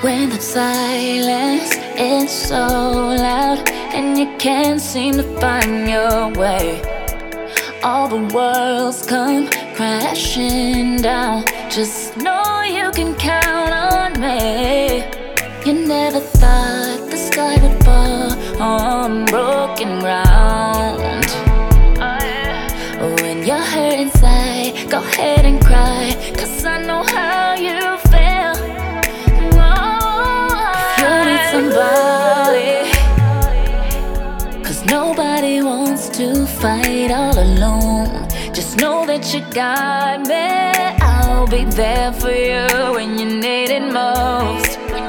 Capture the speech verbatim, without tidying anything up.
When the silence is so loud and you can't seem to find your way, all the worlds come crashing down. Just know you can count on me. You never thought the sky would fall on broken ground. When you're hurt inside, go ahead and cry, 'cause I know how you feel. Oh, if you need somebody, 'cause nobody wants to fight all alone. Just know that you got me. I'll be there for you when you need it most.